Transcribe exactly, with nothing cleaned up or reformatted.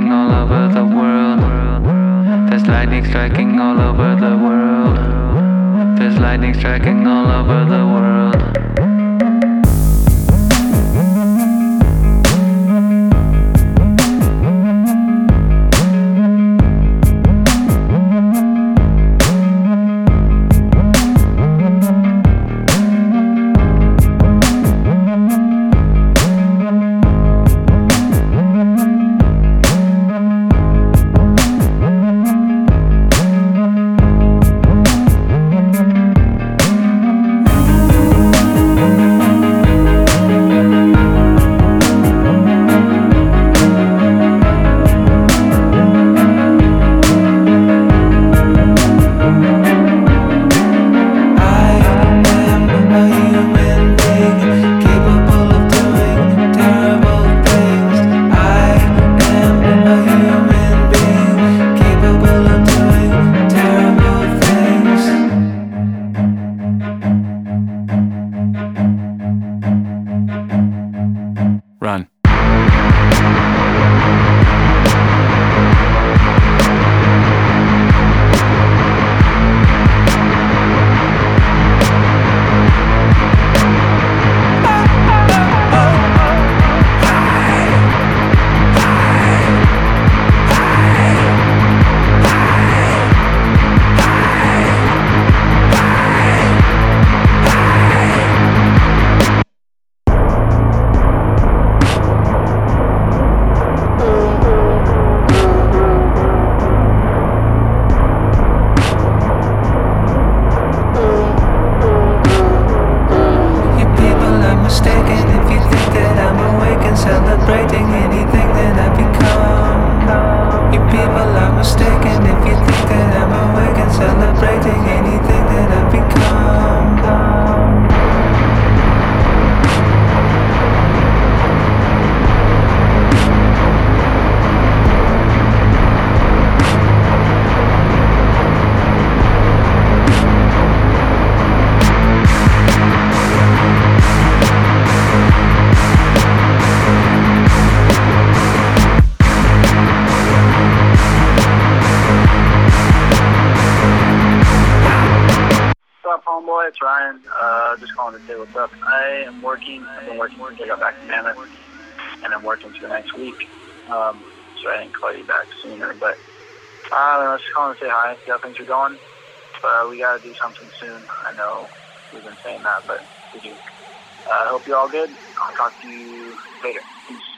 striking all over the world. There's lightning striking all over the world. There's lightning striking all over the world. Run. Celebrating anything that I become. You people are mistaken if you think that I'm awake and celebrating anything that I become. Homeboy, it's Ryan. Uh, just calling to say what's up. I am working. I've been working since I got back to Mammoth, and I'm working for the next week. Um, so I didn't call you back sooner, but uh, I was just calling to say hi, see how things are going. But we got to do something soon. I know we've been saying that, but we do. I uh, hope you're all good. I'll talk to you later. Peace.